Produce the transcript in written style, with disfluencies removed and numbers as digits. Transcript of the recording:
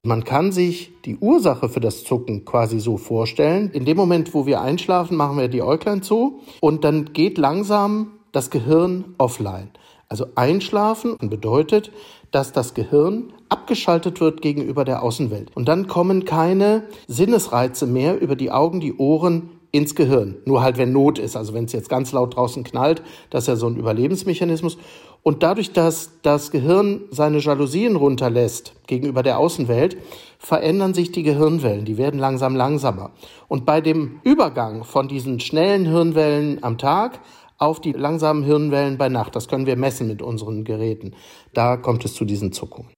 Man kann sich die Ursache für das Zucken quasi so vorstellen. In dem Moment, wo wir einschlafen, machen wir die Äuglein zu und dann geht langsam das Gehirn offline. Also einschlafen bedeutet, dass das Gehirn abgeschaltet wird gegenüber der Außenwelt. Und dann kommen keine Sinnesreize mehr über die Augen, die Ohren ins Gehirn. Nur halt, wenn Not ist. Also wenn es jetzt ganz laut draußen knallt, das ist ja so ein Überlebensmechanismus. Und dadurch, dass das Gehirn seine Jalousien runterlässt gegenüber der Außenwelt, verändern sich die Gehirnwellen. Die werden langsam langsamer. Und bei dem Übergang von diesen schnellen Hirnwellen am Tag auf die langsamen Hirnwellen bei Nacht, das können wir messen mit unseren Geräten, da kommt es zu diesen Zuckungen.